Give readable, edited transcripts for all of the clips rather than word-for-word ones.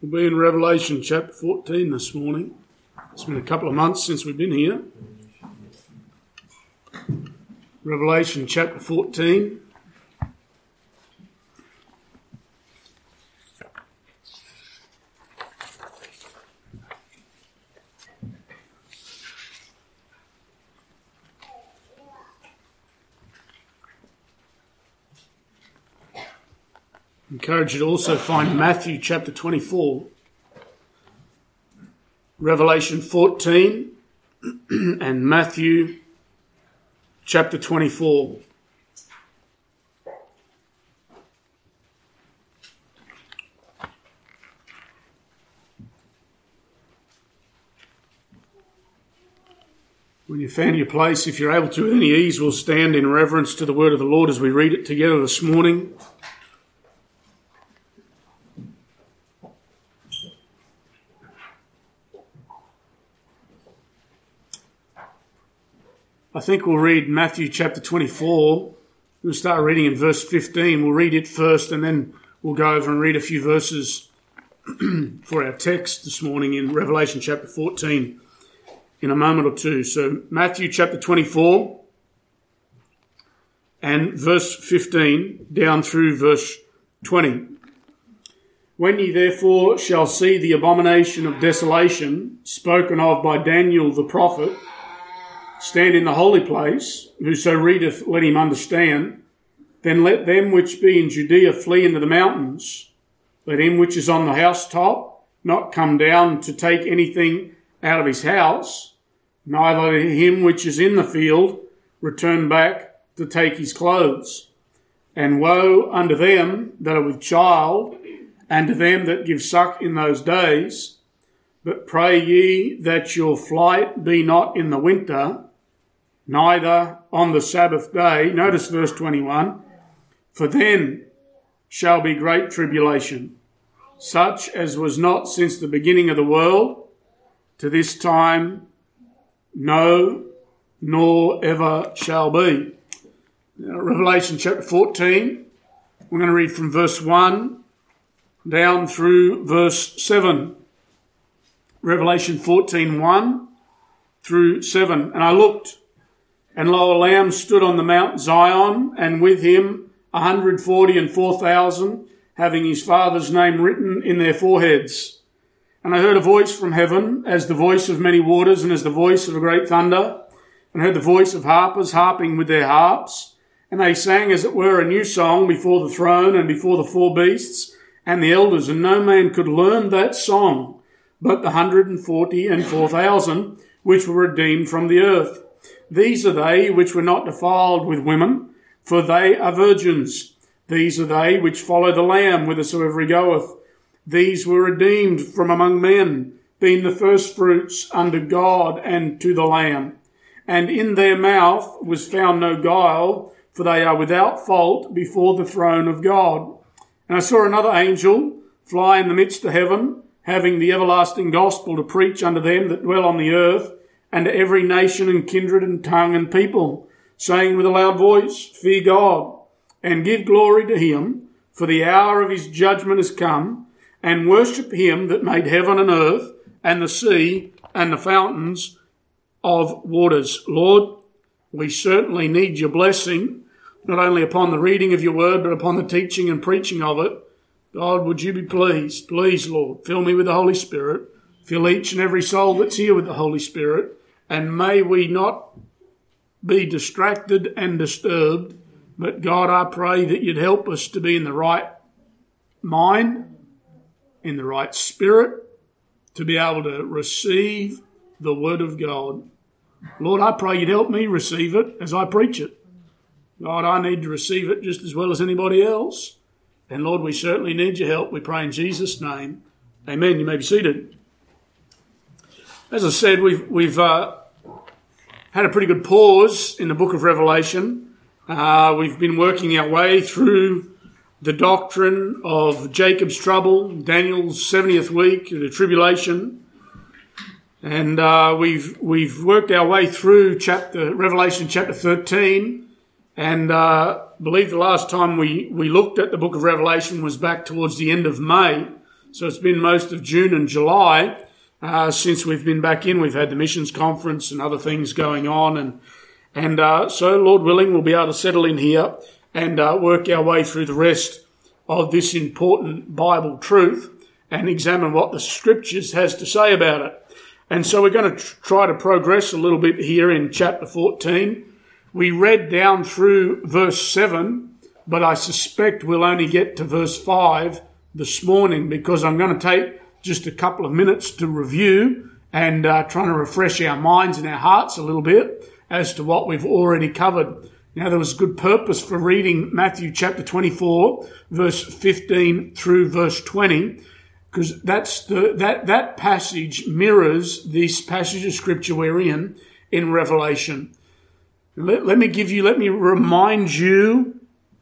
We'll be in Revelation chapter 14 this morning. It's been a couple of months since we've been here. Revelation chapter 14. I encourage you to also find Matthew chapter 24, Revelation 14 and Matthew chapter 24. When you found your place, if you're able to with any ease, we'll stand in reverence to the word of the Lord as we read it together this morning. I think we'll read Matthew chapter 24. We'll start reading in verse 15. We'll read it first and then we'll go over and read a few verses for our text this morning in Revelation chapter 14 in a moment or two. So Matthew chapter 24 and verse 15 down through verse 20. When ye therefore shall see the abomination of desolation spoken of by Daniel the prophet, stand in the holy place, whoso readeth, let him understand. Then let them which be in Judea flee into the mountains. Let him which is on the housetop not come down to take anything out of his house, neither let him which is in the field return back to take his clothes. And woe unto them that are with child, and to them that give suck in those days. But pray ye that your flight be not in the winter, neither on the Sabbath day. Notice verse 21. For then shall be great tribulation, such as was not since the beginning of the world to this time, no, nor ever shall be. Now, Revelation chapter 14, we're going to read from verse 1 down through verse 7. Revelation 14, 1 through 7. And I looked, and lo, a Lamb stood on the Mount Zion, and with him 144,000, having his Father's name written in their foreheads. And I heard a voice from heaven, as the voice of many waters, and as the voice of a great thunder, and heard the voice of harpers harping with their harps. And they sang, as it were, a new song before the throne and before the four beasts and the elders. And no man could learn that song but the 144,000 which were redeemed from the earth. These are they which were not defiled with women, for they are virgins. These are they which follow the Lamb whithersoever he goeth. These were redeemed from among men, being the firstfruits unto God and to the Lamb. And in their mouth was found no guile, for they are without fault before the throne of God. And I saw another angel fly in the midst of heaven, having the everlasting gospel to preach unto them that dwell on the earth, and to every nation and kindred and tongue and people, saying with a loud voice, Fear God, and give glory to him, for the hour of his judgment is come, and worship him that made heaven and earth, and the sea, and the fountains of waters. Lord, we certainly need your blessing, not only upon the reading of your word, but upon the teaching and preaching of it. God, would you be pleased? Please, Lord, fill me with the Holy Spirit. Fill each and every soul that's here with the Holy Spirit. And may we not be distracted and disturbed, but God, I pray that you'd help us to be in the right mind, in the right spirit, to be able to receive the word of God. Lord, I pray you'd help me receive it as I preach it. God, I need to receive it just as well as anybody else. And Lord, we certainly need your help. We pray in Jesus' name. Amen. You may be seated. As I said, we've had a pretty good pause in the book of Revelation. We've been working our way through the doctrine of Jacob's trouble, Daniel's 70th week, the tribulation. And we've worked our way through Revelation chapter 13. And I believe the last time we looked at the book of Revelation was back towards the end of May. So it's been most of June and July since we've been back in. We've had the missions conference and other things going on. And so, Lord willing, we'll be able to settle in here and work our way through the rest of this important Bible truth and examine what the Scriptures has to say about it. And so we're going to try to progress a little bit here in chapter 14. We read down through verse 7, but I suspect we'll only get to verse 5 this morning because I'm going to take just a couple of minutes to review and trying to refresh our minds and our hearts a little bit as to what we've already covered. Now, there was good purpose for reading Matthew chapter 24, verse 15 through verse 20, because that passage mirrors this passage of Scripture we're in Revelation. Let me remind you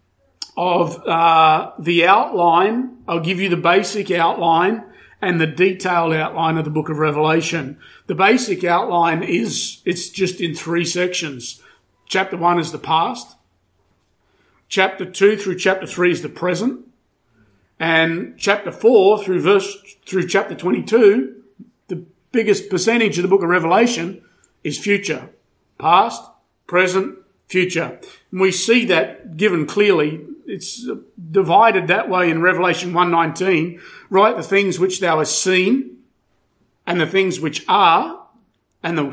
of the outline. I'll give you the basic outline and the detailed outline of the book of Revelation. The basic outline it's just in 3 sections. Chapter 1 is the past. Chapter 2 through chapter 3 is the present. And chapter 4 through chapter 22, the biggest percentage of the book of Revelation is future. Past, present, future. And we see that given clearly. It's divided that way in Revelation 1:19. Write the things which thou hast seen, and the things which are, and the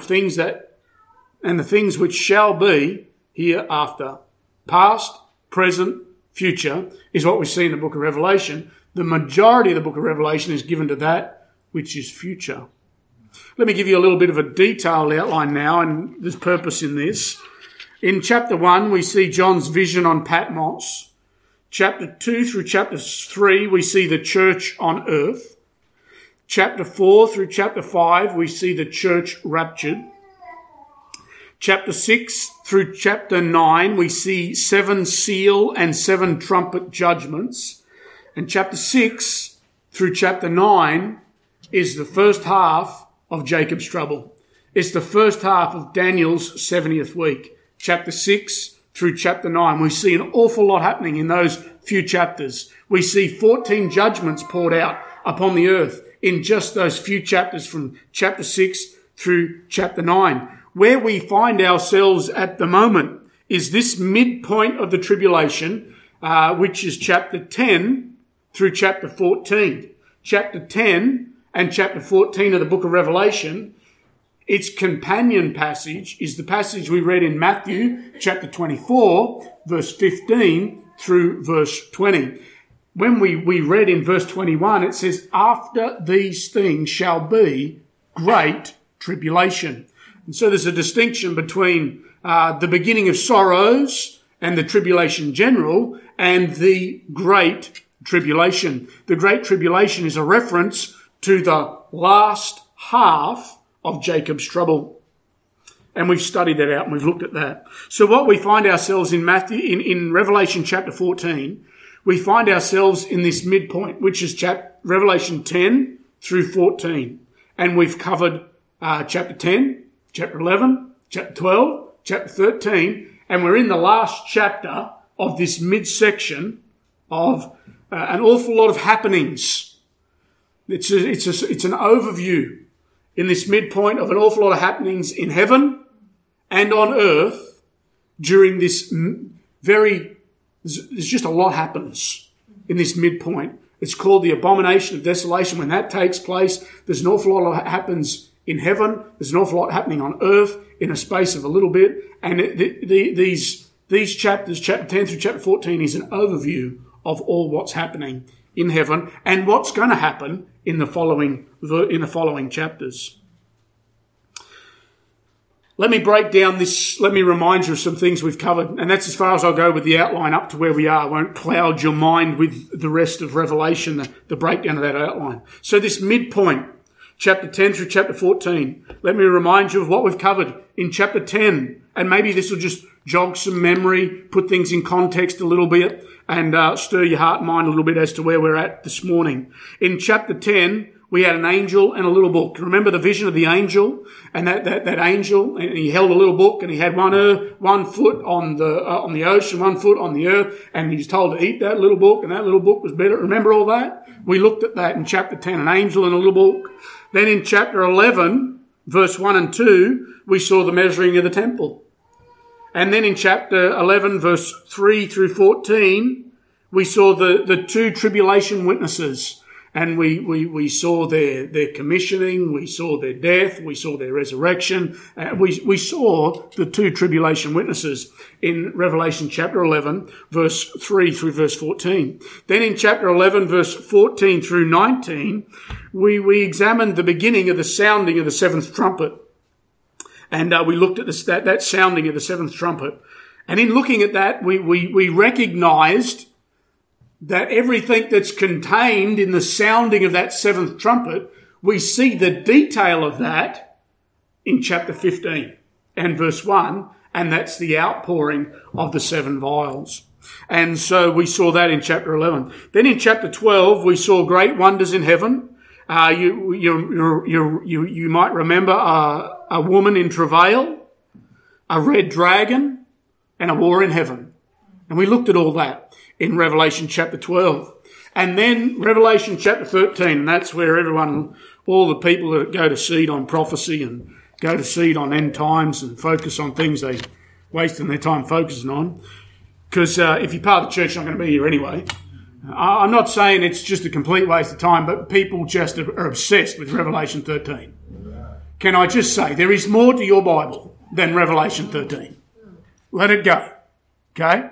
things which shall be hereafter. Past, present, future is what we see in the book of Revelation. The majority of the book of Revelation is given to that which is future. Let me give you a little bit of a detailed outline now, and there's purpose in this. In chapter 1, we see John's vision on Patmos. Chapter 2 through chapter 3, we see the church on earth. Chapter 4 through chapter 5, we see the church raptured. Chapter 6 through chapter 9, we see 7 seal and 7 trumpet judgments. And chapter 6 through chapter 9 is the first half of Jacob's trouble. It's the first half of Daniel's 70th week. Chapter 6 through chapter 9, we see an awful lot happening in those few chapters. We see 14 judgments poured out upon the earth in just those few chapters from chapter 6 through chapter 9. Where we find ourselves at the moment is this midpoint of the tribulation, which is chapter 10 through chapter 14. Chapter 10 and chapter 14 of the book of Revelation, its companion passage is the passage we read in Matthew chapter 24, verse 15 through verse 20. When we read in verse 21, it says, after these things shall be great tribulation. And so there's a distinction between the beginning of sorrows and the tribulation general and the great tribulation. The great tribulation is a reference to the last half of Jacob's trouble. And we've studied that out and we've looked at that. So what we find ourselves in in Revelation chapter 14, we find ourselves in this midpoint, which is Revelation 10 through 14. And we've covered chapter 10, chapter 11, chapter 12, chapter 13, and we're in the last chapter of this midsection of an awful lot of happenings. It's an overview in this midpoint of an awful lot of happenings in heaven and on earth during this there's just a lot happens in this midpoint. It's called the abomination of desolation. When that takes place, there's an awful lot that happens in heaven. There's an awful lot happening on earth in a space of a little bit. And these chapters, chapter 10 through chapter 14, is an overview of all what's happening in heaven and what's going to happen in the following chapters. Let me break down this. Let me remind you of some things we've covered. And that's as far as I'll go with the outline up to where we are. I won't cloud your mind with the rest of Revelation, the breakdown of that outline. So this midpoint, chapter 10 through chapter 14, let me remind you of what we've covered in chapter 10. And maybe this will just jog some memory, put things in context a little bit, and stir your heart and mind a little bit as to where we're at this morning. In chapter 10, we had an angel and a little book. Remember the vision of the angel? And that angel, and he held a little book, and he had one foot on the ocean, 1 foot on the earth, and he was told to eat that little book, and that little book was better. Remember all that? We looked at that in chapter 10, an angel and a little book. Then in chapter 11, verse 1 and 2, we saw the measuring of the temple. And then in chapter 11, verse 3 through 14, we saw the two tribulation witnesses. And we saw their commissioning, we saw their death, we saw their resurrection. We saw the two tribulation witnesses in Revelation chapter 11, verse 3 through verse 14. Then in chapter 11, verse 14 through 19, we examined the beginning of the sounding of the seventh trumpet. And we looked at that sounding of the seventh trumpet. And in looking at that, we recognized that everything that's contained in the sounding of that seventh trumpet, we see the detail of that in chapter 15 and verse 1, and that's the outpouring of the seven vials. And so we saw that in chapter 11. Then in chapter 12, we saw great wonders in heaven. You might remember a woman in travail, a red dragon, and a war in heaven. And we looked at all that in Revelation chapter 12. And then Revelation chapter 13, and that's where all the people that go to seed on prophecy and go to seed on end times and focus on things they wasting their time focusing on. Because if you're part of the church, you're not going to be here anyway. I'm not saying it's just a complete waste of time, but people just are obsessed with Revelation 13. Can I just say, there is more to your Bible than Revelation 13. Let it go. Okay?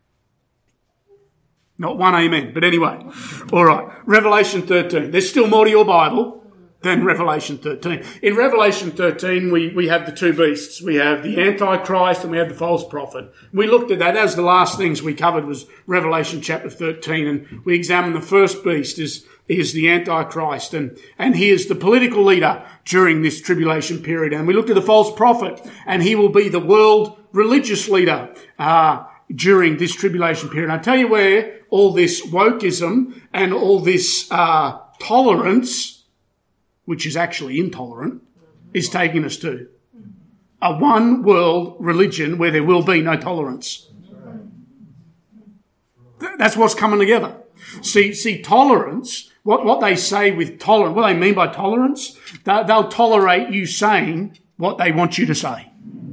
Not one amen, but anyway. All right. Revelation 13. There's still more to your Bible than Revelation 13. In Revelation 13, we have the two beasts. We have the Antichrist and we have the false prophet. We looked at that. As the last things we covered was Revelation chapter 13, and we examined the first beast is the Antichrist, and he is the political leader during this tribulation period. And we looked at the false prophet, and he will be the world religious leader during this tribulation period. And I tell you where all this wokeism and all this tolerance, which is actually intolerant, is taking us to. A one world religion where there will be no tolerance. That's what's coming together. See, tolerance, what they say with tolerance, what they mean by tolerance, they'll tolerate you saying what they want you to say.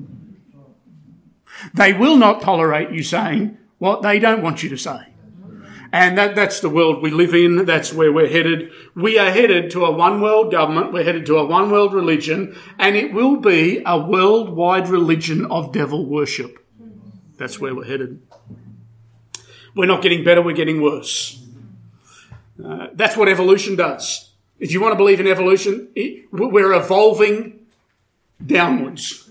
They will not tolerate you saying what they don't want you to say. And that's the world we live in. That's where we're headed. We are headed to a one world government. We're headed to a one world religion, and it will be a worldwide religion of devil worship. That's where we're headed. We're not getting better. We're getting worse. That's what evolution does. If you want to believe in evolution, we're evolving downwards.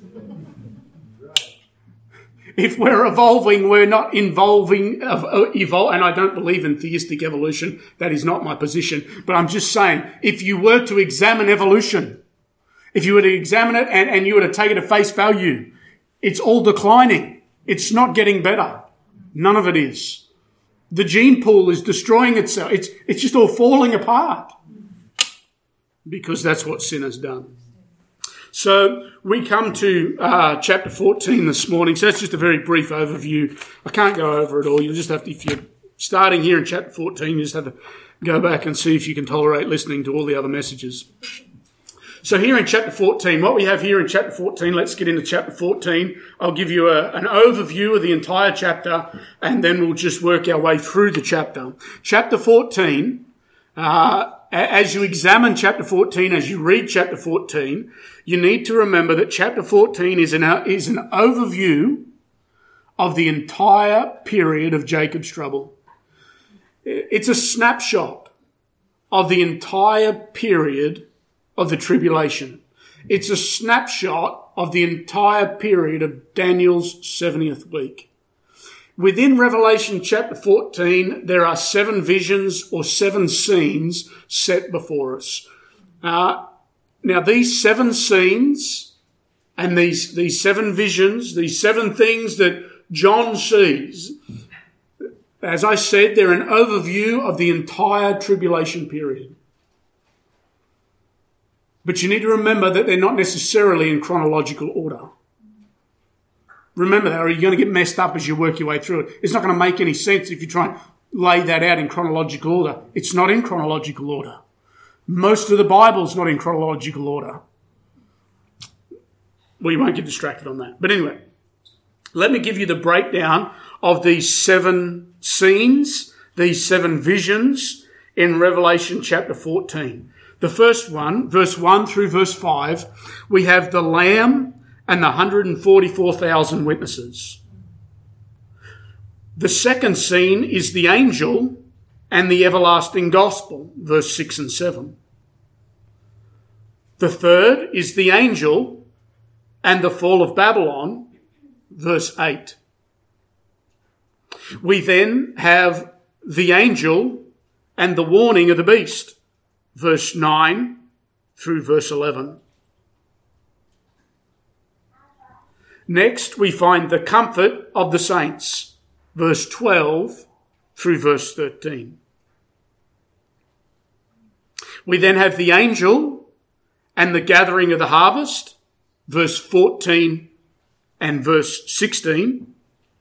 If we're evolving, we're not evolve, and I don't believe in theistic evolution. That is not my position. But I'm just saying, if you were to examine evolution, if you were to examine it and you were to take it at face value, it's all declining. It's not getting better. None of it is. The gene pool is destroying itself. It's just all falling apart because that's what sin has done. So we come to chapter 14 this morning. So that's just a very brief overview. I can't go over it all. You'll just have to, if you're starting here in chapter 14, you just have to go back and see if you can tolerate listening to all the other messages. So here in chapter 14, what we have here in chapter 14, let's get into chapter 14. I'll give you an overview of the entire chapter, and then we'll just work our way through the chapter. Chapter 14, as you examine chapter 14, as you read chapter 14, you need to remember that chapter 14 is an overview of the entire period of Jacob's trouble. It's a snapshot of the entire period of the tribulation. It's a snapshot of the entire period of Daniel's 70th week. Within Revelation chapter 14, there are 7 visions or 7 scenes set before us. Now, these 7 scenes and these 7 visions, these 7 things that John sees, as I said, they're an overview of the entire tribulation period. But you need to remember that they're not necessarily in chronological order. Remember that, or you're going to get messed up as you work your way through it. It's not going to make any sense if you try and lay that out in chronological order. It's not in chronological order. Most of the Bible's not in chronological order. Well, you won't get distracted on that. But anyway, let me give you the breakdown of these 7 scenes, these 7 visions in Revelation chapter 14. The first one, verse 1 through verse 5, we have the Lamb and the 144,000 witnesses. The second scene is the angel and the everlasting gospel, verse 6 and 7. The third is the angel and the fall of Babylon, verse 8. We then have the angel and the warning of the beast, verse 9 through verse 11. Next, we find the comfort of the saints, verse 12 through verse 13. We then have the angel and the gathering of the harvest, verse 14 and verse 16.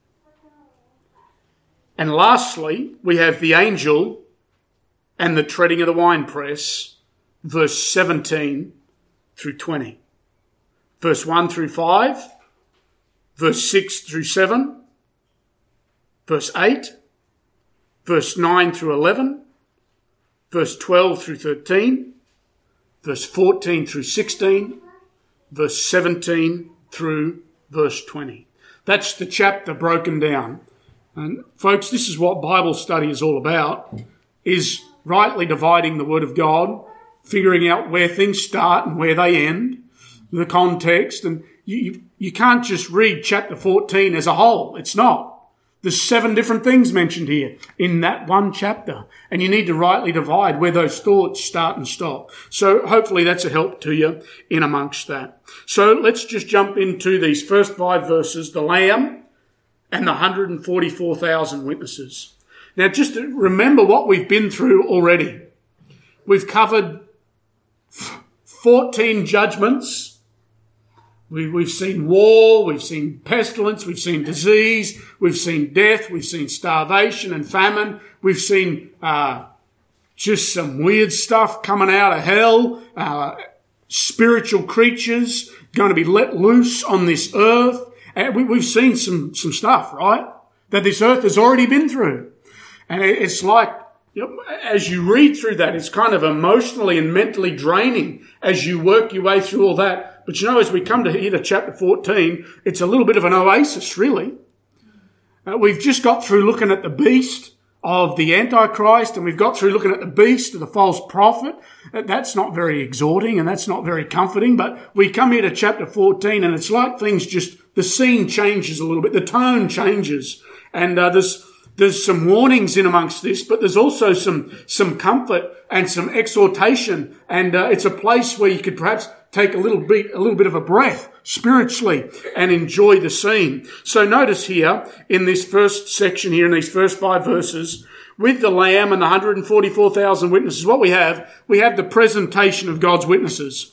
And lastly, we have the angel and the treading of the winepress, verse 17 through 20. Verse 1 through 5, verse 6 through 7, verse 8, verse 9 through 11, verse 12 through 13, verse 14 through 16, verse 17 through verse 20. That's the chapter broken down. And folks, this is what Bible study is all about, is rightly dividing the Word of God, figuring out where things start and where they end, the context. And you can't just read chapter 14 as a whole. It's not. There's 7 different things mentioned here in that one chapter. And you need to rightly divide where those thoughts start and stop. So hopefully that's a help to you in amongst that. So let's just jump into these first 5 verses, the Lamb and the 144,000 witnesses. Now just to remember what we've been through already. We've covered 14 judgments. We've seen war, we've seen pestilence, we've seen disease, we've seen death, we've seen starvation and famine, we've seen just some weird stuff coming out of hell, spiritual creatures going to be let loose on this earth. And we've seen some stuff, right, that this earth has already been through. And it's like, you know, as you read through that, it's kind of emotionally and mentally draining as you work your way through all that. But you know, as we come to here to chapter 14, it's a little bit of an oasis, really. We've just got through looking at the beast of the Antichrist, and we've got through looking at the beast of the false prophet. That's not very exhorting, and that's not very comforting. But we come here to chapter 14, and it's like things just, the scene changes a little bit, the tone changes. And there's some warnings in amongst this, but there's also some comfort and some exhortation. And it's a place where you could perhaps take a little bit of a breath spiritually and enjoy the scene. So notice here in this first section here, in these first 5 verses, with the Lamb and the 144,000 witnesses, what we have the presentation of God's witnesses.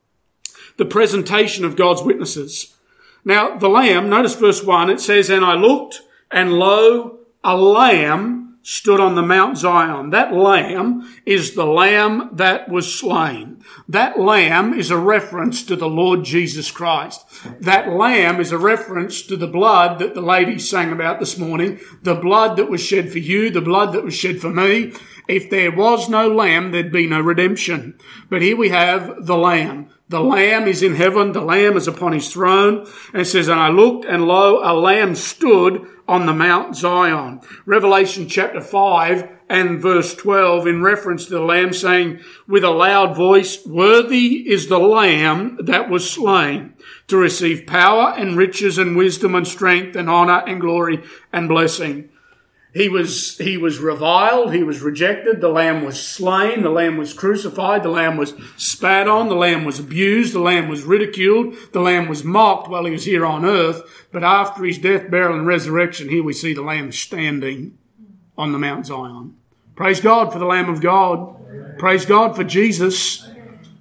The presentation of God's witnesses. Now, the Lamb, notice verse 1, it says, "And I looked, and lo, a lamb stood on the Mount Zion." That lamb is the lamb that was slain. That lamb is a reference to the Lord Jesus Christ. That lamb is a reference to the blood that the ladies sang about this morning, the blood that was shed for you, the blood that was shed for me. If there was no lamb, there'd be no redemption. But here we have the lamb. The Lamb is in heaven. The Lamb is upon his throne. And it says, "And I looked, and lo, a lamb stood on the Mount Zion." Revelation chapter 5 and verse 12 in reference to the Lamb, saying with a loud voice, "Worthy is the Lamb that was slain to receive power and riches and wisdom and strength and honor and glory and blessing." He was reviled, he was rejected, the Lamb was slain, the Lamb was crucified, the Lamb was spat on, the Lamb was abused, the Lamb was ridiculed, the Lamb was mocked while he was here on earth. But after his death, burial and resurrection, here we see the Lamb standing on the Mount Zion. Praise God for the Lamb of God. Praise God for Jesus.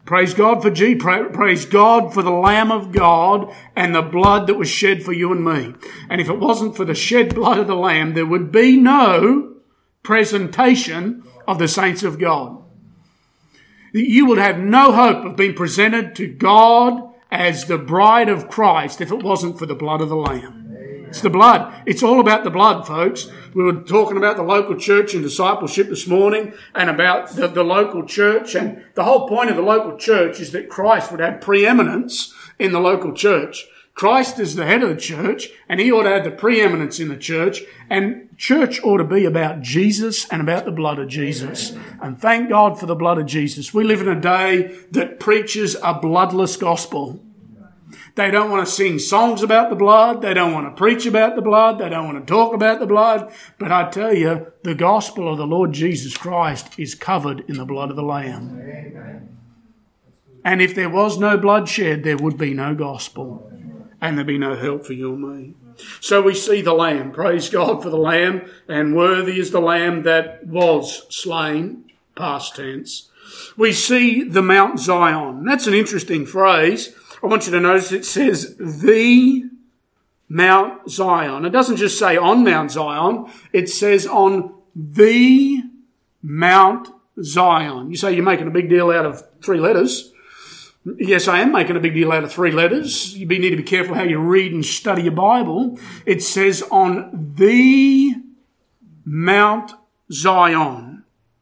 Praise God for praise God for the Lamb of God and the blood that was shed for you and me. And if it wasn't for the shed blood of the Lamb, there would be no presentation of the saints of God. You would have no hope of being presented to God as the bride of Christ if it wasn't for the blood of the Lamb. It's the blood. It's all about the blood, folks. We were talking about the local church and discipleship this morning and about the local church. And the whole point of the local church is that Christ would have preeminence in the local church. Christ is the head of the church and he ought to have the preeminence in the church. And church ought to be about Jesus and about the blood of Jesus. And thank God for the blood of Jesus. We live in a day that preaches a bloodless gospel. They don't want to sing songs about the blood. They don't want to preach about the blood. They don't want to talk about the blood. But I tell you, the gospel of the Lord Jesus Christ is covered in the blood of the Lamb. Amen. And if there was no blood shed, there would be no gospel. And there'd be no help for you and me. So we see the Lamb. Praise God for the Lamb. And worthy is the Lamb that was slain, past tense. We see the Mount Zion. That's an interesting phrase. I want you to notice it says the Mount Zion. It doesn't just say on Mount Zion. It says on the Mount Zion. You say you're making a big deal out of 3 letters. Yes, I am making a big deal out of 3 letters. You need to be careful how you read and study your Bible. It says on the Mount Zion.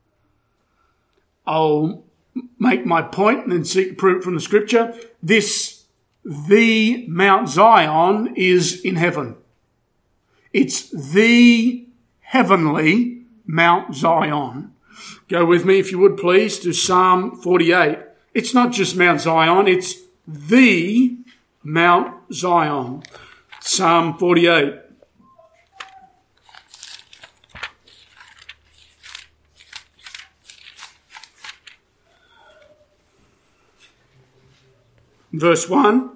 I'll make my point and then seek proof from the scripture. The Mount Zion is in heaven. It's the heavenly Mount Zion. Go with me, if you would please, to Psalm 48. It's not just Mount Zion, it's the Mount Zion. Psalm 48. Verse 1.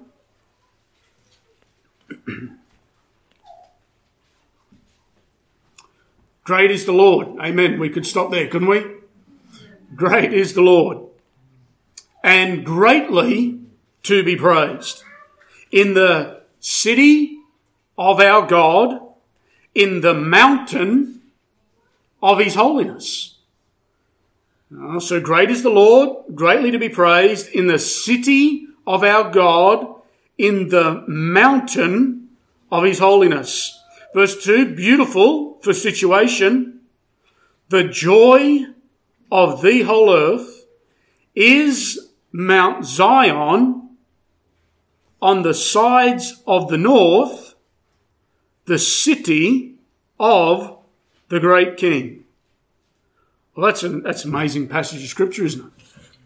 Great is the Lord. Amen. We could stop there, couldn't we? Great is the Lord. And greatly to be praised. In the city of our God, in the mountain of his holiness. So great is the Lord, greatly to be praised, in the city of our God, in the mountain of his holiness. Verse 2, beautiful for situation. The joy of the whole earth is Mount Zion on the sides of the north, the city of the great King. Well, that's an amazing passage of scripture, isn't it?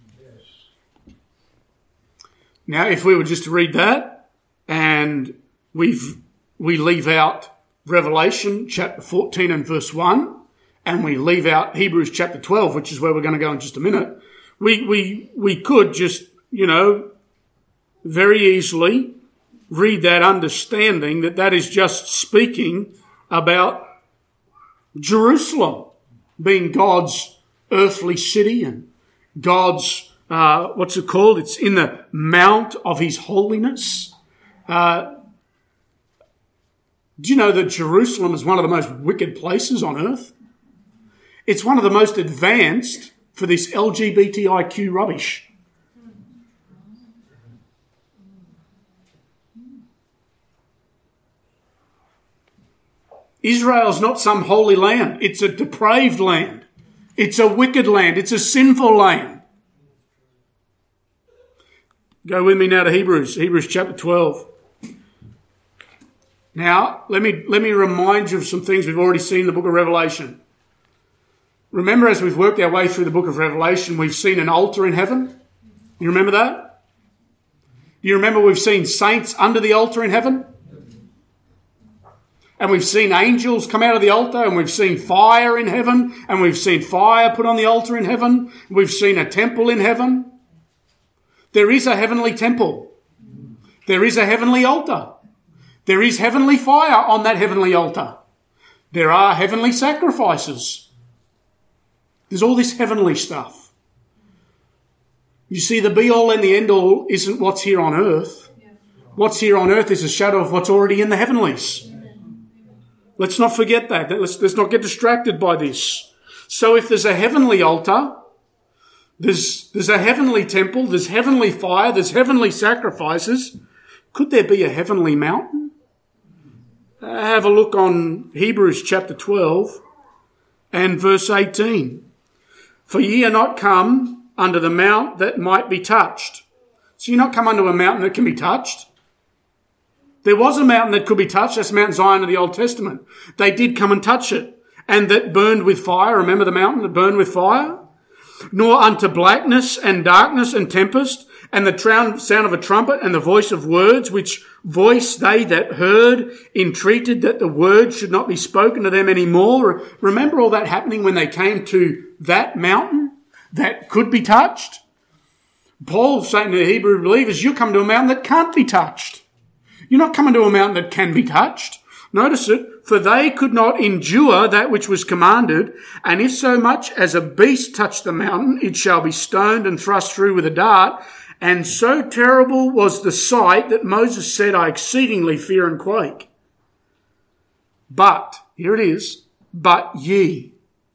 Now, if we were just to read that and we leave out Revelation chapter 14 and verse 1 and we leave out Hebrews chapter 12, which is where we're going to go in just a minute, we could just, very easily read that understanding that is just speaking about Jerusalem being God's earthly city and God's what's it called? It's in the mount of his holiness. Do you know that Jerusalem is one of the most wicked places on earth? It's one of the most advanced for this LGBTIQ rubbish. Israel's not some holy land. It's a depraved land. It's a wicked land. It's a sinful land. Go with me now to Hebrews chapter 12. Now, let me remind you of some things we've already seen in the book of Revelation. Remember, as we've worked our way through the book of Revelation, we've seen an altar in heaven. You remember that? You remember we've seen saints under the altar in heaven? And we've seen angels come out of the altar, and we've seen fire in heaven, and we've seen fire put on the altar in heaven. We've seen a temple in heaven. There is a heavenly temple. There is a heavenly altar. There is heavenly fire on that heavenly altar. There are heavenly sacrifices. There's all this heavenly stuff. You see, the be-all and the end-all isn't what's here on earth. What's here on earth is a shadow of what's already in the heavenlies. Let's not forget that. Let's not get distracted by this. So if there's a heavenly altar, there's a heavenly temple, there's heavenly fire, there's heavenly sacrifices, could there be a heavenly mountain? Have a look on Hebrews chapter 12 and verse 18. For ye are not come unto the mount that might be touched. So you're not come unto a mountain that can be touched. There was a mountain that could be touched. That's Mount Zion of the Old Testament. They did come and touch it. And that burned with fire. Remember the mountain that burned with fire? Nor unto blackness and darkness and tempest and the sound of a trumpet and the voice of words, which voice they that heard entreated that the word should not be spoken to them any more. Remember all that happening when they came to that mountain that could be touched? Paul's saying to the Hebrew believers, you come to a mountain that can't be touched. You're not coming to a mountain that can be touched. Notice it. For they could not endure that which was commanded, and if so much as a beast touch the mountain, it shall be stoned and thrust through with a dart. And so terrible was the sight that Moses said, I exceedingly fear and quake. But, here it is, but ye.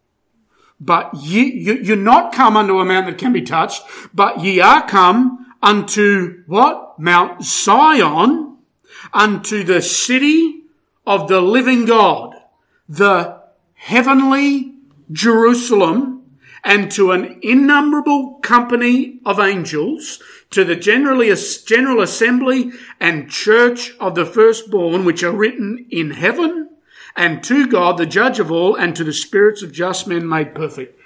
You're not come unto a mountain that can be touched, but ye are come unto what? Mount Zion, unto the city of the living God, the heavenly Jerusalem, and to an innumerable company of angels, to the general assembly and church of the firstborn, which are written in heaven, and to God, the judge of all, and to the spirits of just men made perfect.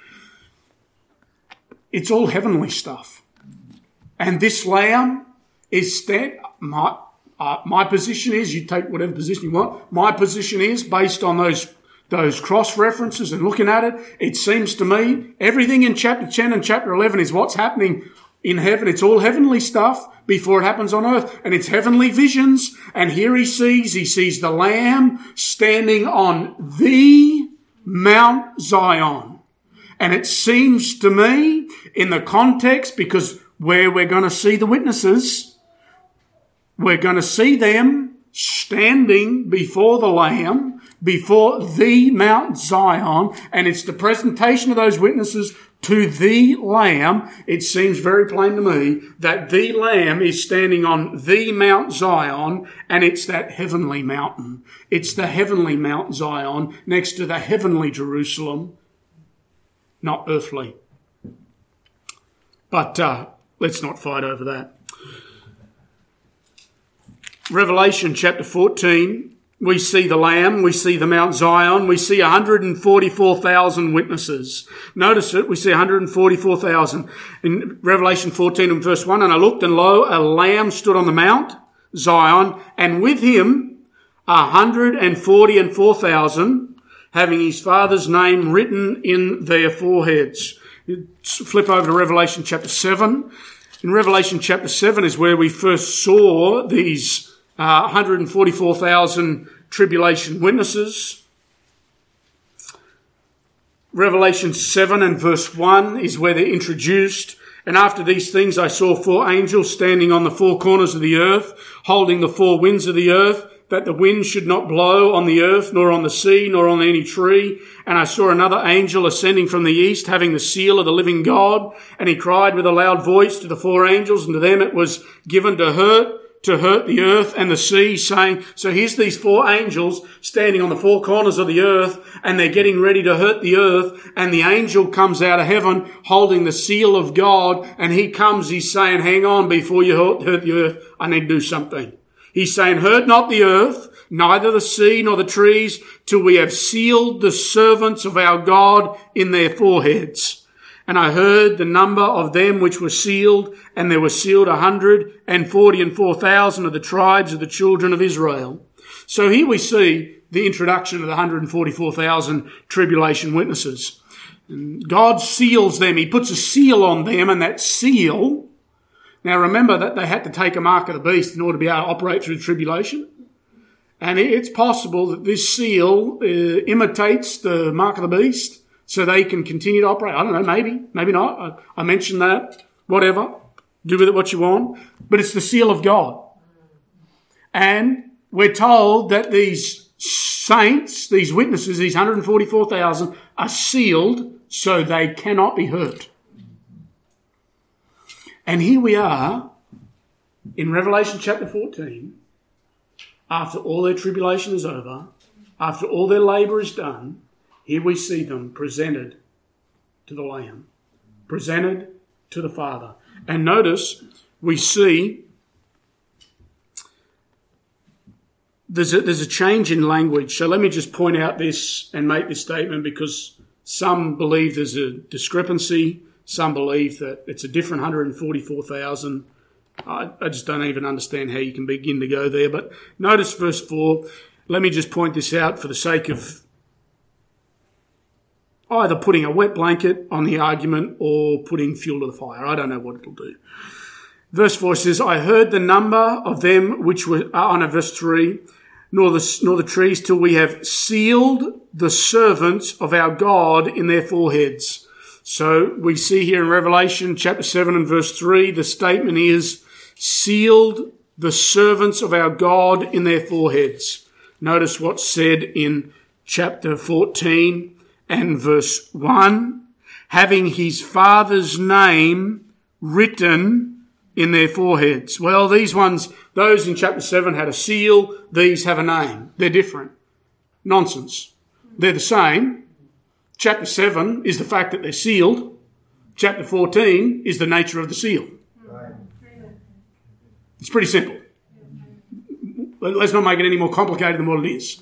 It's all heavenly stuff. And this Lamb is my position is, you take whatever position you want, my position is, based on those cross references and looking at it, it seems to me everything in chapter 10 and chapter 11 is what's happening in heaven. It's all heavenly stuff before it happens on earth, and it's heavenly visions. And here he sees the Lamb standing on the Mount Zion. And it seems to me, in the context, because where we're going to see the witnesses, we're going to see them standing before the Lamb, before the Mount Zion, and it's the presentation of those witnesses to the Lamb. It seems very plain to me that the Lamb is standing on the Mount Zion, and it's that heavenly mountain. It's the heavenly Mount Zion next to the heavenly Jerusalem, not earthly. But let's not fight over that. Revelation chapter 14, we see the Lamb, we see the Mount Zion, we see 144,000 witnesses. Notice it, we see 144,000. In Revelation 14 and verse 1, and I looked, and lo, a Lamb stood on the Mount Zion, and with him 144,000, having his Father's name written in their foreheads. Flip over to Revelation chapter 7. In Revelation chapter 7 is where we first saw these 144,000 tribulation witnesses. Revelation 7 and verse 1 is where they're introduced. And after these things I saw 4 angels standing on the 4 corners of the earth, holding the 4 winds of the earth, that the wind should not blow on the earth, nor on the sea, nor on any tree. And I saw another angel ascending from the east, having the seal of the living God. And he cried with a loud voice to the 4 angels, and to them it was given to hurt the earth and the sea, saying, so here's these 4 angels standing on the 4 corners of the earth, and they're getting ready to hurt the earth, and the angel comes out of heaven holding the seal of God, and he's saying, hang on, before you hurt the earth, I need to do something. He's saying, hurt not the earth, neither the sea nor the trees, till we have sealed the servants of our God in their foreheads. And I heard the number of them which were sealed, and there were sealed 144,000 of the tribes of the children of Israel. So here we see the introduction of the 144,000 tribulation witnesses. And God seals them. He puts a seal on them, and that seal... Now remember that they had to take a mark of the beast in order to be able to operate through the tribulation. And it's possible that this seal imitates the mark of the beast so they can continue to operate. I don't know, maybe not. I mentioned that whatever. Do with it what you want. But it's the seal of God. And we're told that these saints, these witnesses, these 144,000 are sealed so they cannot be hurt. And here we are in Revelation chapter 14, after all their tribulation is over, after all their labour is done, here we see them presented to the Lamb, presented to the Father. And notice, we see there's a change in language. So let me just point out this and make this statement, because some believe there's a discrepancy. Some believe that it's a different 144,000. I just don't even understand how you can begin to go there. But notice verse 4. Let me just point this out for the sake of either putting a wet blanket on the argument or putting fuel to the fire. I don't know what it'll do. Verse 4 says, I heard the number of them which were, verse 3, nor the trees till we have sealed the servants of our God in their foreheads. So we see here in Revelation chapter 7 and verse 3, the statement is, sealed the servants of our God in their foreheads. Notice what's said in chapter 14 and verse 1, having his Father's name written in their foreheads. Well, those in chapter 7 had a seal, these have a name. They're different. Nonsense. They're the same. Chapter 7 is the fact that they're sealed. Chapter 14 is the nature of the seal. It's pretty simple. Let's not make it any more complicated than what it is.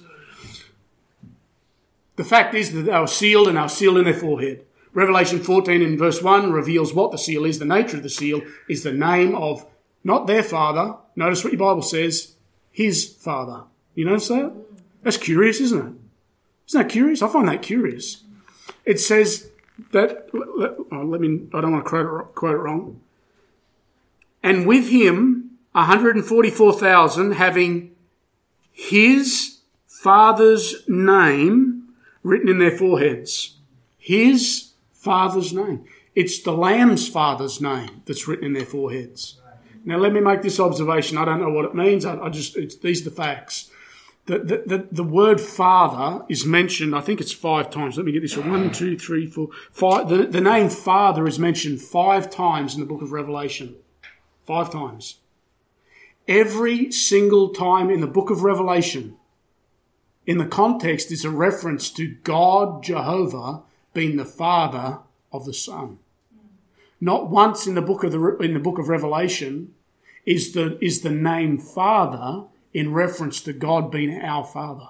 The fact is that they were sealed, and they were sealed in their forehead. Revelation 14 in verse 1 reveals what the seal is. The nature of the seal is the name of not their father. Notice what your Bible says, his Father. You notice that? That's curious, isn't it? Isn't that curious? I find that curious. It says that, I don't want to quote it wrong. And with him, 144,000 having his Father's name written in their foreheads. His Father's name. It's the Lamb's Father's name that's written in their foreheads. Now, let me make this observation. I don't know what it means. These are the facts. The word Father is mentioned, I think it's 5 times. Let me get this. 1, 2, 3, 4, 5. The name Father is mentioned 5 times in the book of Revelation. 5 times. Every single time in the book of Revelation, in the context, is a reference to God, Jehovah, being the Father of the Son. Not once in the book of Revelation is the name Father in reference to God being our Father.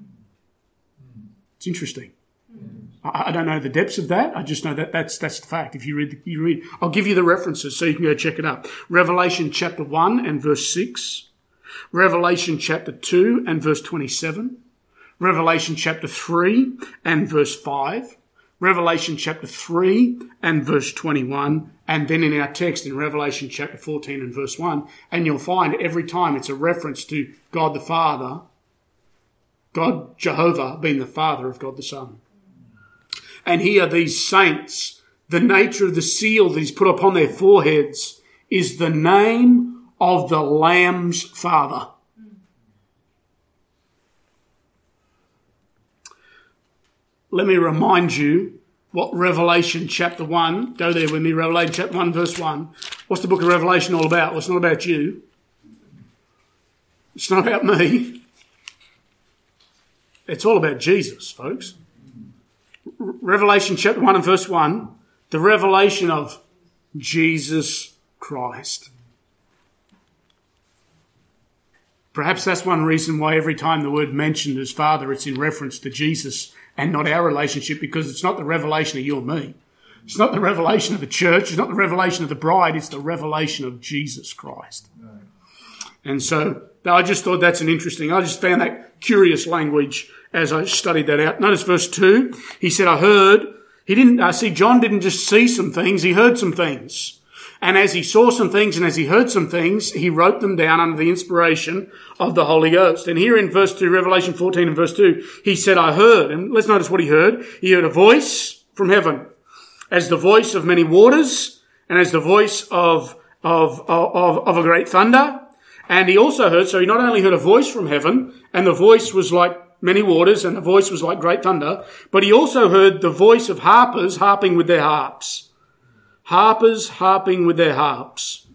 It's interesting. I don't know the depths of that. I just know that that's the fact. If you read, I'll give you the references so you can go check it up. Revelation chapter 1 and verse 6. Revelation chapter 2 and verse 27. Revelation chapter 3 and verse 5. Revelation chapter 3 and verse 21. And then in our text in Revelation chapter 14 and verse 1. And you'll find every time it's a reference to God the Father, God Jehovah being the Father of God the Son. And here these saints, the nature of the seal that is put upon their foreheads is the name of the Lamb's Father. Let me remind you what Revelation chapter 1, go there with me, Revelation chapter 1 verse 1. What's the book of Revelation all about? Well, it's not about you. It's not about me. It's all about Jesus, folks. Revelation chapter 1 and verse 1, the revelation of Jesus Christ. Perhaps that's one reason why every time the word mentioned as Father, it's in reference to Jesus and not our relationship, because it's not the revelation of you and me. It's not the revelation of the church. It's not the revelation of the bride. It's the revelation of Jesus Christ. No. And so I just thought I just found that curious language as I studied that out. Notice verse 2. He said, John didn't just see some things, he heard some things. And as he saw some things and as he heard some things, he wrote them down under the inspiration of the Holy Ghost. And here in verse 2, Revelation 14 and verse 2, he said, I heard. And let's notice what he heard. He heard a voice from heaven, as the voice of many waters, and as the voice of a great thunder. And he also heard, so he not only heard a voice from heaven, and the voice was like many waters, and the voice was like great thunder, but he also heard the voice of harpers harping with their harps. Harpers harping with their harps.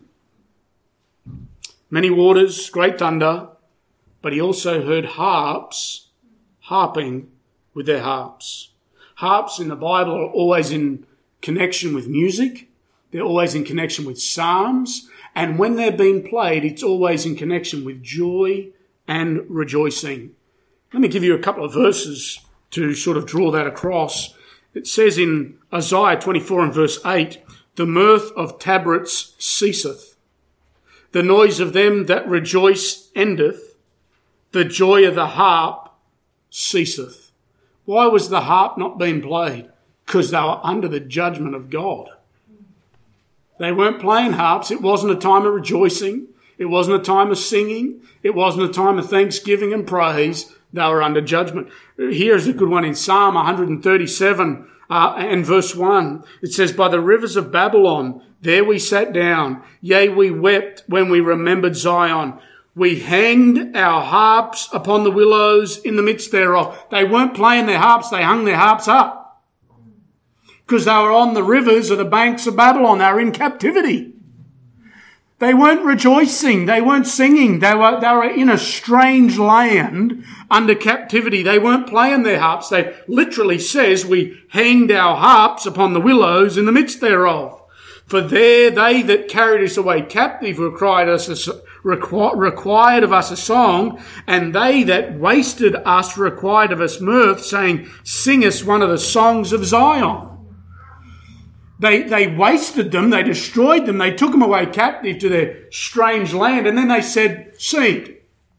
Many waters, great thunder, but he also heard harps harping with their harps. Harps in the Bible are always in connection with music. They're always in connection with psalms. And when they're being played, it's always in connection with joy and rejoicing. Let me give you a couple of verses to sort of draw that across. It says in Isaiah 24 and verse 8, "The mirth of tabrets ceaseth. The noise of them that rejoice endeth. The joy of the harp ceaseth." Why was the harp not being played? Because they were under the judgment of God. They weren't playing harps. It wasn't a time of rejoicing. It wasn't a time of singing. It wasn't a time of thanksgiving and praise. They were under judgment. Here's a good one in Psalm 137 and verse 1. It says, "By the rivers of Babylon, there we sat down. Yea, we wept when we remembered Zion. We hanged our harps upon the willows in the midst thereof." They weren't playing their harps. They hung their harps up. Because they were on the rivers or the banks of Babylon. They were in captivity. They weren't rejoicing. They weren't singing. They were in a strange land under captivity. They weren't playing their harps. They literally says, "We hanged our harps upon the willows in the midst thereof. For there they that carried us away captive required of us a song, and they that wasted us required of us mirth, saying, Sing us one of the songs of Zion." They wasted them, they destroyed them, they took them away captive to their strange land, and then they said, "Sing.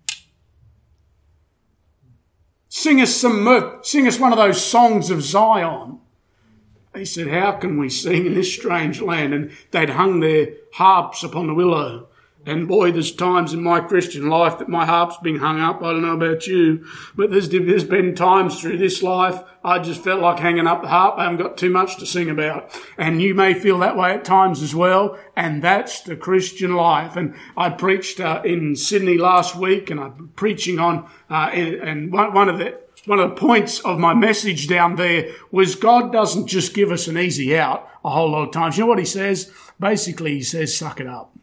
Sing us some mirth, sing us one of those songs of Zion." They said, "How can we sing in this strange land?" And they'd hung their harps upon the willow. And boy, there's times in my Christian life that my harp's been hung up. I don't know about you, but there's been times through this life I just felt like hanging up the harp. I haven't got too much to sing about. And you may feel that way at times as well. And that's the Christian life. And I preached in Sydney last week, and I'm preaching on, and one of the points of my message down there was God doesn't just give us an easy out a whole lot of times. You know what he says? Basically, he says, suck it up.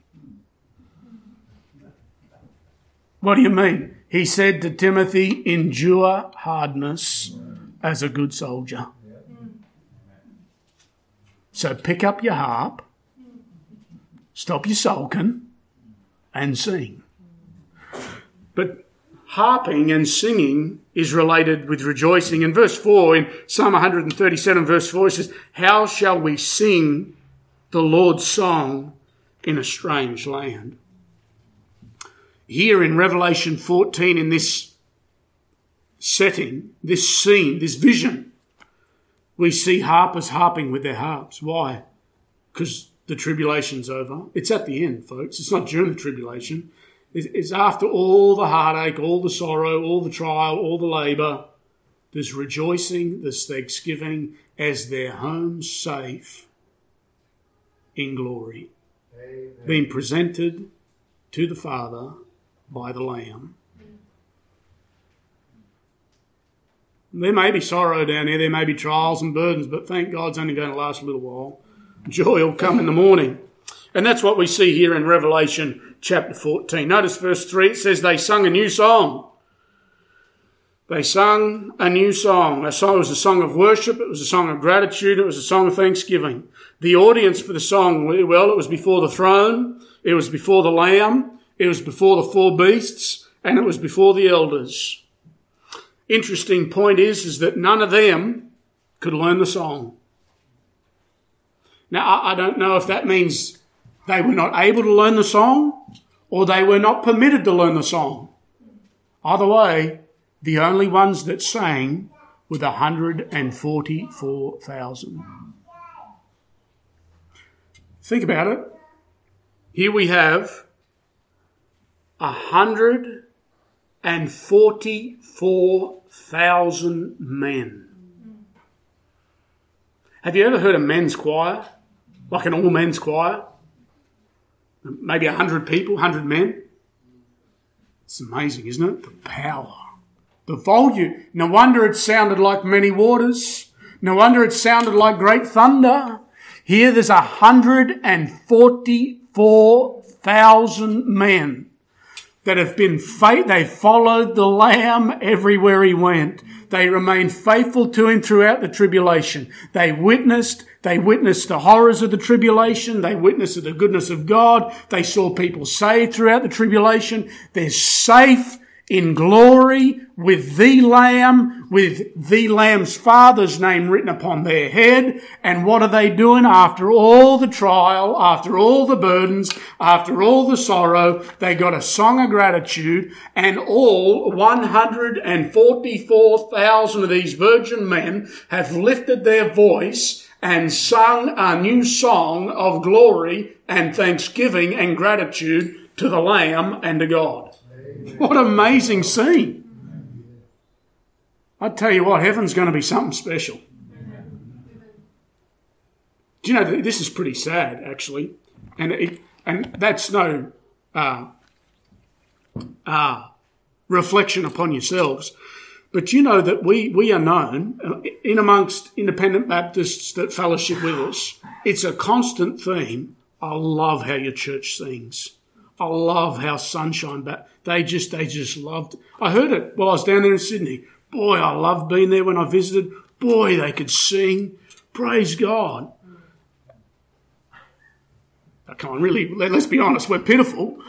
What do you mean? He said to Timothy, endure hardness as a good soldier. So pick up your harp, stop your sulking, and sing. But harping and singing is related with rejoicing. In verse 4, in Psalm 137, verse 4, it says, "How shall we sing the Lord's song in a strange land?" Here in Revelation 14, in this setting, this scene, this vision, we see harpers harping with their harps. Why? Because the tribulation's over. It's at the end, folks. It's not during the tribulation. It's after all the heartache, all the sorrow, all the trial, all the labour. There's rejoicing, there's thanksgiving as they're home safe in glory. Amen. Being presented to the Father by the Lamb. There may be sorrow down here, there may be trials and burdens, but thank God it's only going to last a little while. Joy will come in the morning. And that's what we see here in Revelation chapter 14. Notice verse 3, it says they sung a new song. They sung a new song. It was a song of worship, it was a song of gratitude, it was a song of thanksgiving. The audience for the song, well, it was before the throne, it was before the Lamb, it was before the four beasts, and it was before the elders. Interesting point is that none of them could learn the song. Now, I don't know if that means they were not able to learn the song or they were not permitted to learn the song. Either way, the only ones that sang were the 144,000. Think about it. Here we have 144,000 men. Have you ever heard a men's choir? like an all-men's choir. Maybe 100 people, 100 men. It's amazing, isn't it? The power, the volume. No wonder it sounded like many waters. No wonder it sounded like great thunder. Here there's 144,000 men that have been they followed the Lamb everywhere he went. They remained faithful to him throughout the tribulation. They witnessed the horrors of the tribulation. They witnessed the goodness of God. They saw people saved throughout the tribulation. They're safe in glory with the Lamb, with the Lamb's Father's name written upon their head. And what are they doing after all the trial, after all the burdens, after all the sorrow? They got a song of gratitude, and all 144,000 of these virgin men have lifted their voice and sung a new song of glory and thanksgiving and gratitude to the Lamb and to God. What an amazing scene. I tell you what, heaven's going to be something special. Do you know, this is pretty sad, actually. And that's no reflection upon yourselves. But you know that we are known, in amongst independent Baptists that fellowship with us, it's a constant theme. I love how your church sings. I love how Sunshine they just loved. I heard it while I was down there in Sydney. Boy, I loved being there when I visited. Boy, they could sing. Praise God. Oh, come on, really, let's be honest, we're pitiful.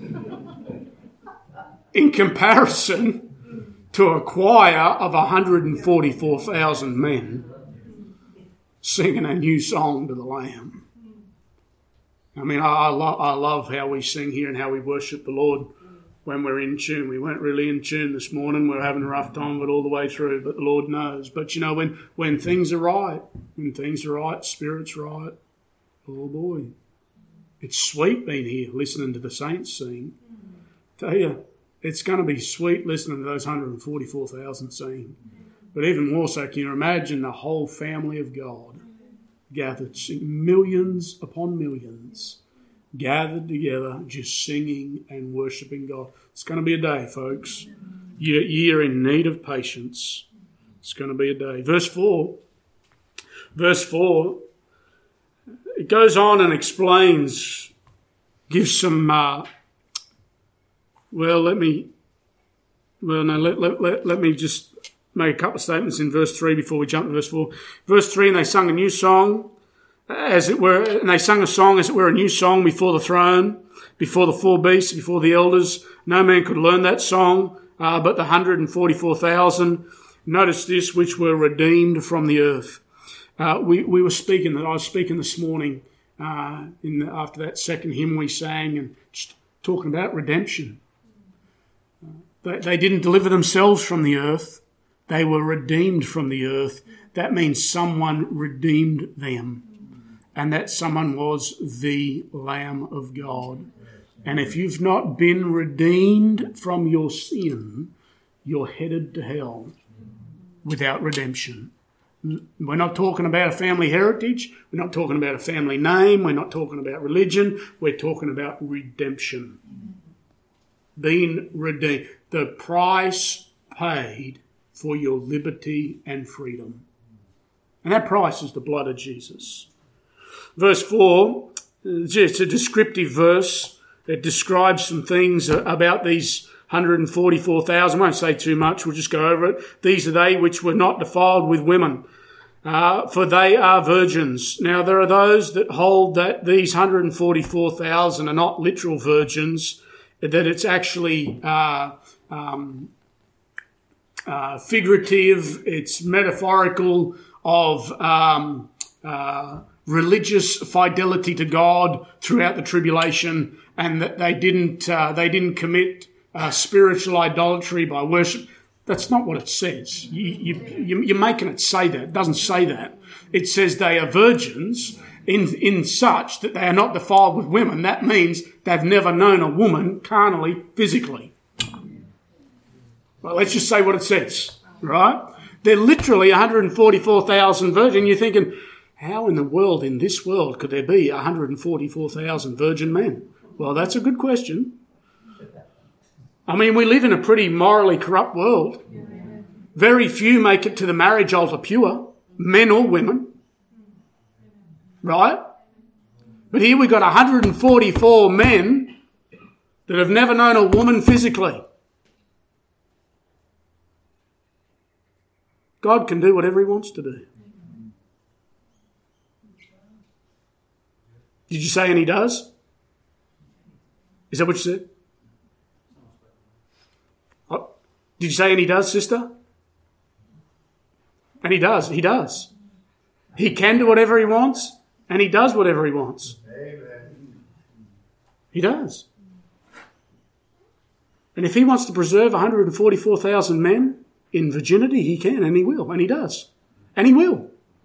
In comparison to a choir of 144,000 men singing a new song to the Lamb. I mean, I love how we sing here and how we worship the Lord when we're in tune. We weren't really in tune this morning. We're having a rough time of it all the way through, but the Lord knows. But, you know, when things are right, Spirit's right, oh boy, it's sweet being here listening to the saints sing. Tell you, it's going to be sweet listening to those 144,000 sing. But even more so, can you imagine the whole family of God gathered, millions upon millions, gathered together, just singing and worshipping God. It's going to be a day, folks. You're in need of patience. It's going to be a day. Verse 4, it goes on and explains, gives some, let me just make a couple of statements in verse 3 before we jump to verse 4. Verse 3, and they sung a new song, as it were, and they sung a song as it were a new song before the throne, before the four beasts, before the elders. No man could learn that song, but the 144,000. Notice this, which were redeemed from the earth. I was speaking this morning after that second hymn we sang, and just talking about redemption. They didn't deliver themselves from the earth. They were redeemed from the earth. That means someone redeemed them. And that someone was the Lamb of God. And if you've not been redeemed from your sin, you're headed to hell without redemption. We're not talking about a family heritage. We're not talking about a family name. We're not talking about religion. We're talking about redemption. Being redeemed. The price paid for your liberty and freedom. And that price is the blood of Jesus. Verse 4, it's a descriptive verse. It describes some things about these 144,000. I won't say too much, we'll just go over it. These are they which were not defiled with women, for they are virgins. Now there are those that hold that these 144,000 are not literal virgins, that it's actually figurative, it's metaphorical of religious fidelity to God throughout the tribulation, and that they didn't commit spiritual idolatry by worship. That's not what it says. You're making it say that. It doesn't say that. It says they are virgins in such that they are not defiled with women. That means they've never known a woman carnally, physically. Well, let's just say what it says, right? They're literally 144,000 virgins. You're thinking, how in the world, in this world, could there be 144,000 virgin men? Well, that's a good question. I mean, we live in a pretty morally corrupt world. Very few make it to the marriage altar pure, men or women. Right? But here we've got 144 men that have never known a woman physically. God can do whatever he wants to do. Did you say and he does? Is that what you said? What? Did you say and he does, sister? And he does. He does. He can do whatever he wants, and he does whatever he wants. Amen. He does. And if he wants to preserve 144,000 men in virginity, he can, and he will, and he does. And he will.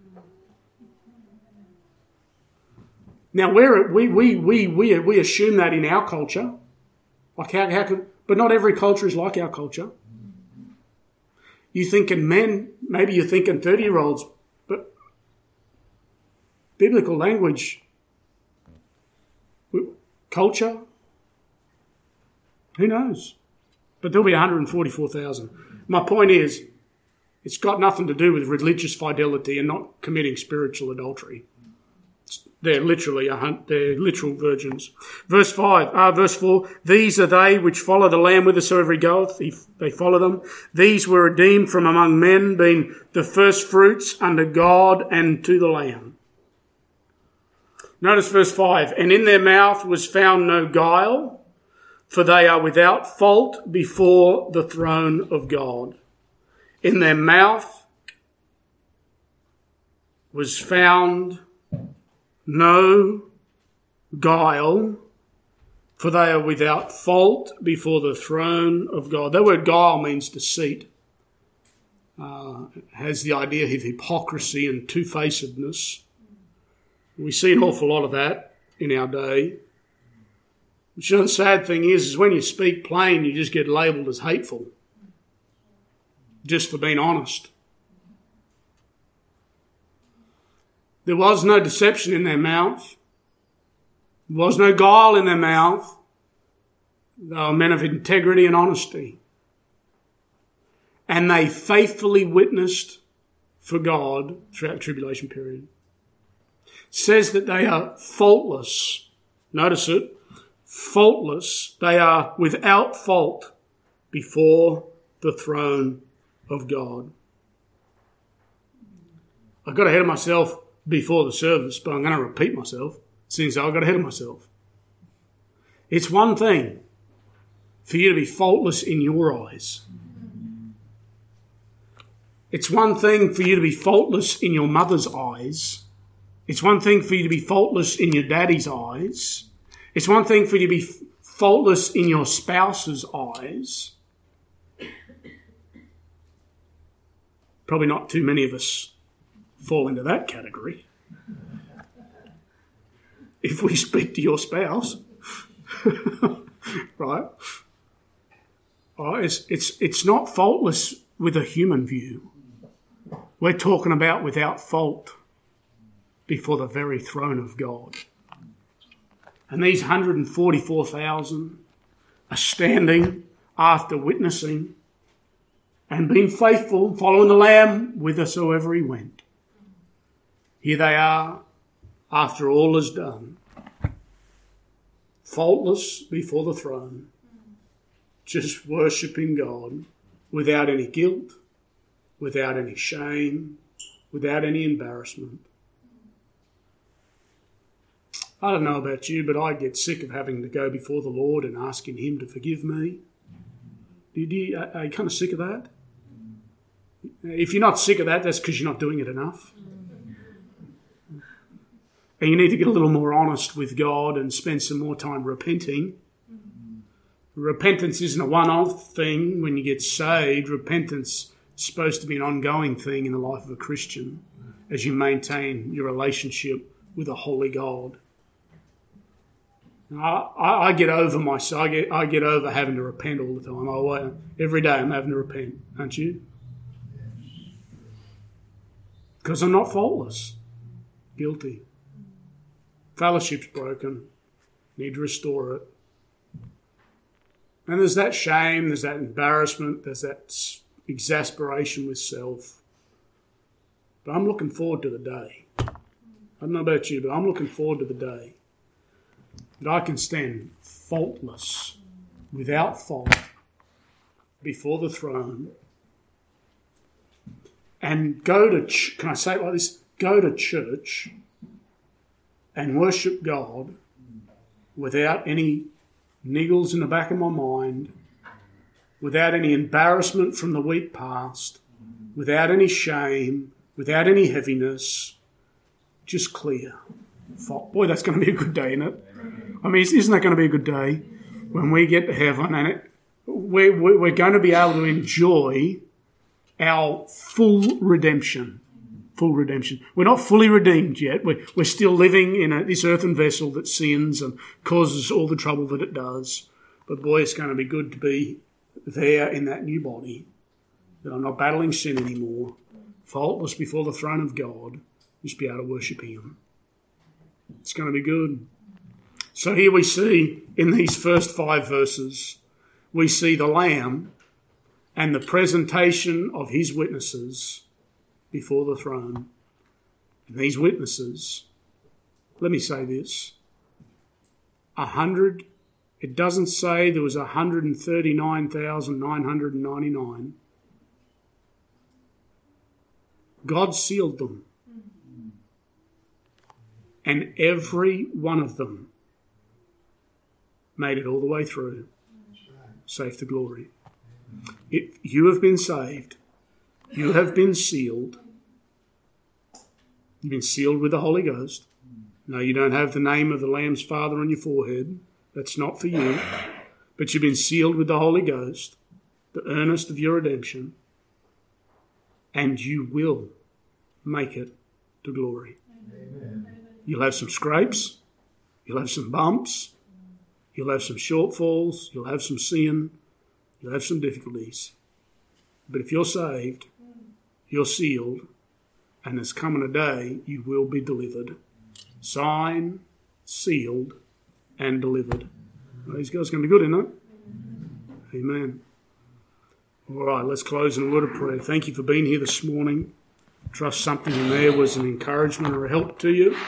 Now, we assume that in our culture. Like how could, but not every culture is like our culture. You're thinking men, maybe you're thinking 30-year-olds, but biblical language, culture, who knows? But there'll be 144,000. My point is, it's got nothing to do with religious fidelity and not committing spiritual adultery. They're literally they're literal virgins. Verse 4, these are they which follow the Lamb whithersoever he goeth. They follow them. These were redeemed from among men, being the first fruits unto God and to the Lamb. Notice verse 5, and in their mouth was found no guile, for they are without fault before the throne of God. In their mouth was found no guile, for they are without fault before the throne of God. That word guile means deceit. It has the idea of hypocrisy and two-facedness. We see an awful lot of that in our day. But you know, the sad thing is when you speak plain, you just get labelled as hateful, just for being honest. There was no deception in their mouth. There was no guile in their mouth. They were men of integrity and honesty. And they faithfully witnessed for God throughout the tribulation period. It says that they are faultless. Notice it. Faultless. They are without fault before the throne of God. I got ahead of myself before the service, but I'm going to repeat myself since I got ahead of myself. It's one thing for you to be faultless in your eyes. It's one thing for you to be faultless in your mother's eyes. It's one thing for you to be faultless in your daddy's eyes. It's one thing for you to be faultless in your spouse's eyes. Probably not too many of us fall into that category. If we speak to your spouse, right? It's not faultless with a human view. We're talking about without fault before the very throne of God. And these 144,000 are standing after witnessing and being faithful, following the Lamb whithersoever he went. Here they are, after all is done, faultless before the throne, just worshipping God without any guilt, without any shame, without any embarrassment. I don't know about you, but I get sick of having to go before the Lord and asking him to forgive me. Are you kind of sick of that? If you're not sick of that, that's because you're not doing it enough. And you need to get a little more honest with God and spend some more time repenting. Repentance isn't a one-off thing when you get saved. Repentance is supposed to be an ongoing thing in the life of a Christian as you maintain your relationship with a holy God. I get over myself. I get over having to repent all the time. Every day I'm having to repent, aren't you? Because I'm not faultless. Guilty. Fellowship's broken. Need to restore it. And there's that shame, there's that embarrassment, there's that exasperation with self. But I'm looking forward to the day. I don't know about you, but I'm looking forward to the day that I can stand faultless, without fault, before the throne and go to, can I say it like this? Go to church and worship God without any niggles in the back of my mind, without any embarrassment from the week past, without any shame, without any heaviness, just clear. Boy, that's going to be a good day, isn't it? I mean, isn't that going to be a good day when we get to heaven and we're going to be able to enjoy our full redemption. Full redemption. We're not fully redeemed yet. We're still living in this earthen vessel that sins and causes all the trouble that it does. But boy, it's going to be good to be there in that new body, that I'm not battling sin anymore, faultless before the throne of God, just be able to worship Him. It's going to be good. So here we see, in these first 5 verses, we see the Lamb and the presentation of His witnesses before the throne. And these witnesses, let me say this, 100, it doesn't say there was 139,999. God sealed them. And every one of them made it all the way through, safe to glory. If you have been saved, you have been sealed. You've been sealed with the Holy Ghost. No, you don't have the name of the Lamb's Father on your forehead. That's not for you. But you've been sealed with the Holy Ghost, the earnest of your redemption. And you will make it to glory. Amen. You'll have some scrapes. You'll have some bumps. You'll have some shortfalls. You'll have some sin. You'll have some difficulties. But if you're saved, you're sealed, and there's coming a day you will be delivered. Signed, sealed, and delivered. Praise God. It's going to be good, isn't it? Amen. All right, let's close in a word of prayer. Thank you for being here this morning. Trust something in there was an encouragement or a help to you.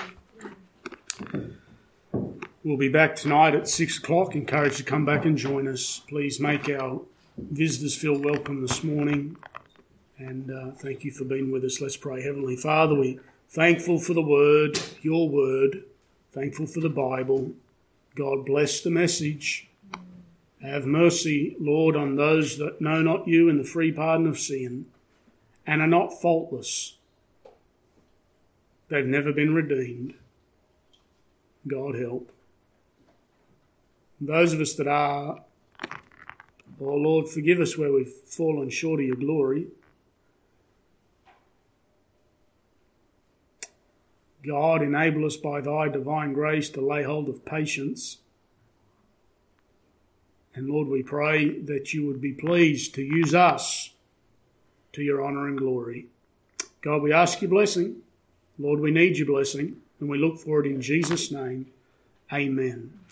We'll be back tonight at 6 o'clock. Encourage you to come back and join us. Please make our visitors feel welcome this morning. And thank you for being with us. Let's pray. Heavenly Father, we're thankful for the Word, your Word. Thankful for the Bible. God bless the message. Have mercy, Lord, on those that know not you in the free pardon of sin and are not faultless. They've never been redeemed. God help. Those of us that are, oh Lord, forgive us where we've fallen short of your glory. God, enable us by thy divine grace to lay hold of patience. And Lord, we pray that you would be pleased to use us to your honour and glory. God, we ask your blessing. Lord, we need your blessing, and we look for it in Jesus' name. Amen.